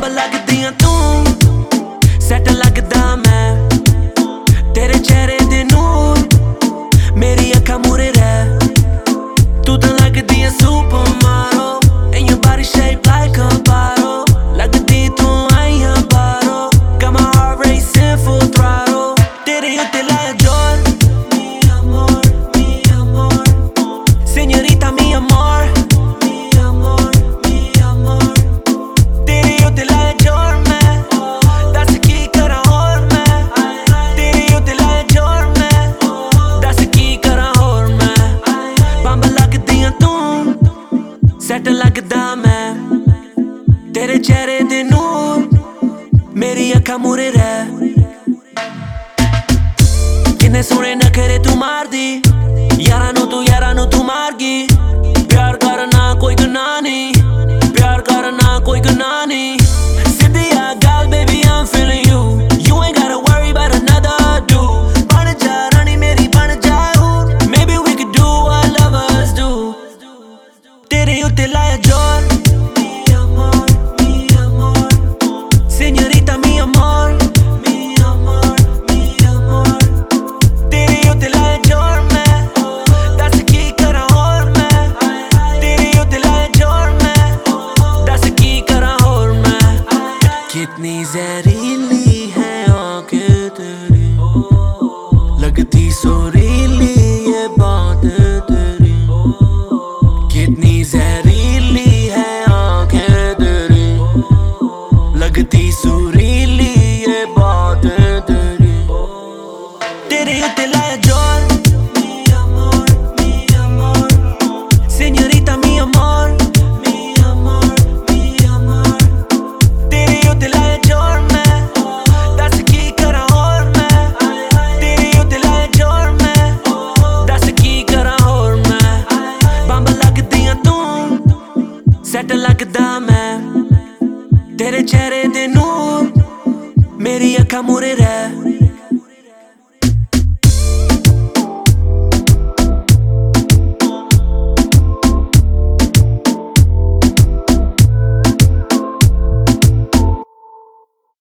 ਲੱਗਦੀਆਂ ਤੂੰ ਸੈਟ ਲੱਗਦਾ ਮੈਂ ਤੇਰੇ ਚਿਹਰੇ ਦੇ ਨੂਰ ਮੇਰੀ ਅੱਖਾਂ ਮੂਹਰੇ ਰਹਿ ਤੂੰ ਤਾਂ ਲੱਗਦੀ ਐ super model and your body shaped like a bottle ਲੱਗਦੀ ਤੂੰ ਆਈ ਆ ਬਾਹਰੋਂ got my heart racing full throttle ਤੇਰੇ ਉੱਤੇ ਲਾਇਆ ਜ਼ੋਰ mi amor señorita mi amor set ਲੱਗਦਾ ਮੈਂ ਤੇਰੇ ਚਿਹਰੇ ਦੇ ਨੂਰ ਮੇਰੀ ਅੱਖਾਂ ਮੂਹਰੇ ਰਹਿ ਕਿੰਨੇ ਸੋਹਣੇ ਨਖਰੇ ਤੂੰ ਮਾਰਦੀ ਯਾਰਾਂ ਨੂੰ ਤੂੰ ਮਾਰ ਗਈ ਪਿਆਰ ਕਰਨਾ ਕੋਈ ਗੁਨਾਹ ਨਹੀਂ ਪਿਆਰ ਕਰਨਾ ਕੋਈ ਗੁਨਾਹ ਨਹੀਂ ਸਿੱਧੀ ਆ ਗੱਲ baby I'm feeling you you ain't gotta worry about another dude ਬਣ ਜਾ ਰਾਣੀ ਮੇਰੀ ਬਣ ਜਾ maybe we could do what lovers do ਤੇਰੇ ਉੱਤੇ ਲਾਇਆ ਜ਼ੋਰ mi amor señorita mi amor ਤੇਰੇ ਉੱਤੇ ਲਾਇਆ ਜ਼ੋਰ ਮੈਂ ਦੱਸ ਕੀ ਕਰਾਂ ਹੋਰ ਮੈਂ ਤੇਰੇ ਉੱਤੇ ਲਾਇਆ ਜ਼ੋਰ ਮੈਂ ਦੱਸ ਕੀ ਕਰਾਂ ਹੋਰ ਮੈਂ कितनी जहरीली है आँखें तेरी लगती सुरीली ये बात तेरी कितनी जहरीली है आँखें तेरी लगती सुरीली ये बात तेरी तेरे उत्ते लाया जोर mi amor señorita mi amor तेरे उत्ते लाया जोर मैं दस की करा और मैं तेरे उत्ते लाया जोर मैं दस की करा और मैं बंब लगदियां तू सैट लगदा मैं तेरे चेहरे दे नूर मेरी अखां मूहरे रह